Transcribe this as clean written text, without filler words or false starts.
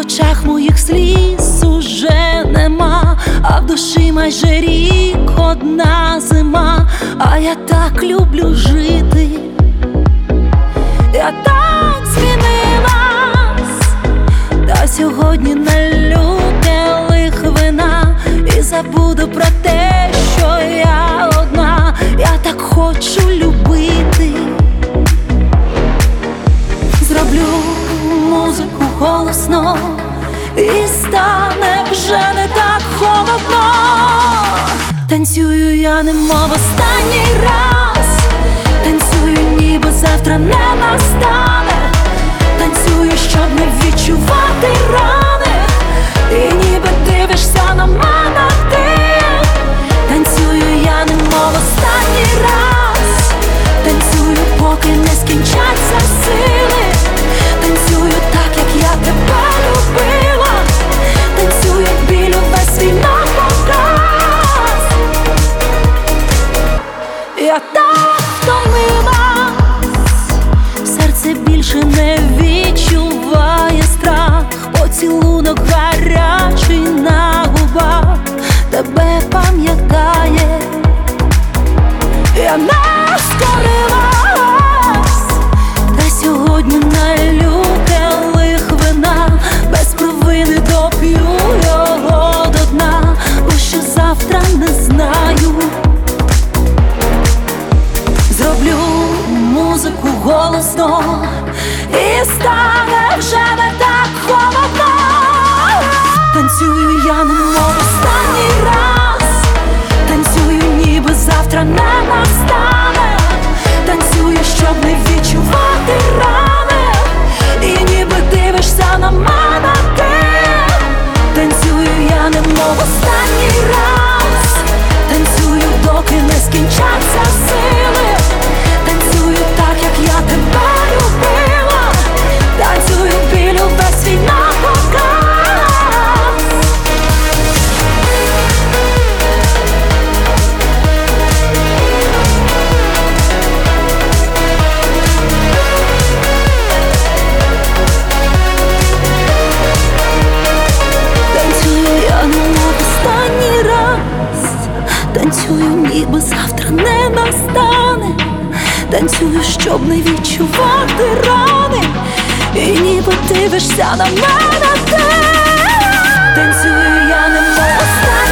очах моїх сліз уже нема, а в душі майже рік одна зима. А я так люблю жити, я так змінилась, та сьогодні налью келих вина і забуду про те, що я одна. Я так хочу любити. Зроблю музику голосно і стане вже не так холодно. Танцюю я немов останній раз, танцюю ніби завтра не настане. Танцюю, щоб не відчувати рани, і ніби дивишся на мене ти. Танцюю я немов останній раз, танцюю, поки не скінчаться сили. Танцюю так, як я тебе любила, танцюю біль увесь свій напоказ. Я так втомилась, серце більше не відчуває страх. Поцілунок гарячий на губах тебе пам'ятає. Я не скорилась, та сьогодні налью келих вина. Без провини доп'ю його до дна, бо що завтра не знаю. Зроблю музику голосно і стане вже не так холодно. Танцюю я немов останній раз, танцюю ніби завтра не настане. Танцюю, щоб не відчувати рани, і ніби дивишся на мене ти. Танцюю я немов останній раз, танцюю, доки не скінчаться сили. Танцюю так, як я тебе любила, танцюю біль увесь свій напоказ. Танцюю, ніби завтра не настане. Танцюю, щоб не відчувати рани, і ніби дивишся на мене ти. Танцюю я немов останній